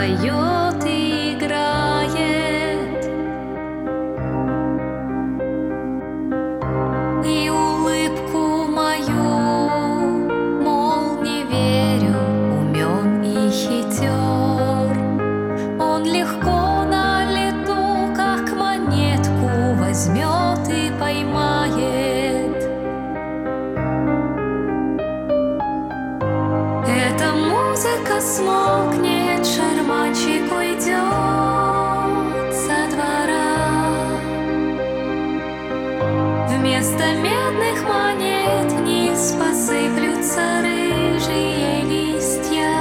поет и играет, и улыбку мою, мол, не верю, умен и хитер. Он легко на лету, как монетку, возьмет и поймает. Эта музыка смолкнет, шарманщик уйдет со двора. Вместо медных монет вниз посыплются рыжие листья.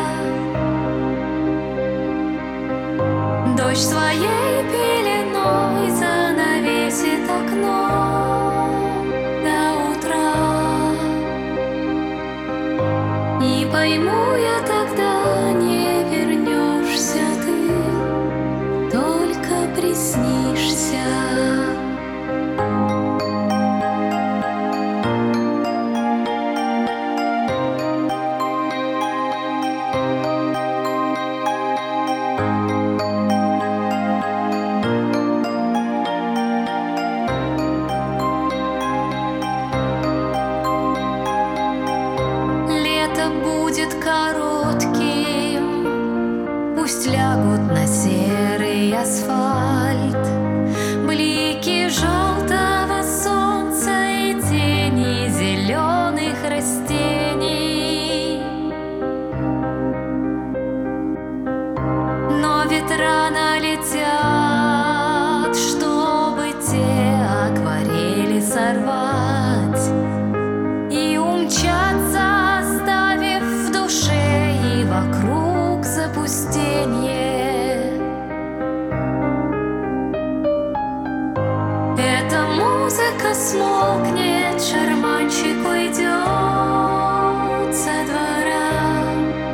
Дождь своей пеленой занавесит окно до утра. И пойму я тогда, не вернешься ты, только приснишься. Будет коротким, пусть лягут на серый асфальт блики желтого солнца и тени зеленых растений. Но ветра налетят, чтобы те акварели сорвать и умчаться, вокруг запустенье. Эта музыка смолкнет, шарманщик уйдет со двора.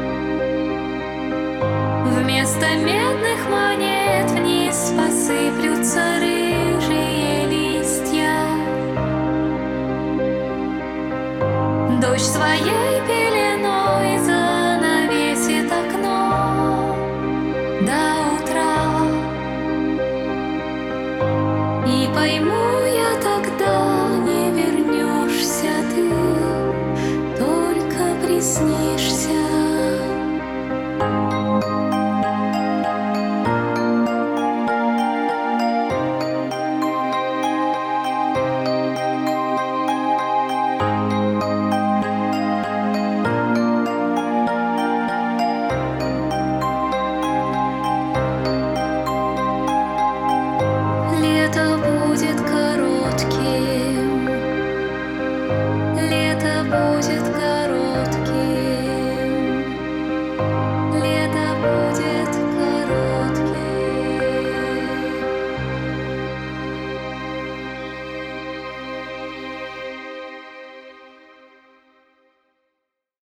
Вместо медных монет вниз посыплются рыжие листья. Дождь своей пеленой занавесит окно до утра. И пойму я тогда, не вернешься ты, только приснишься.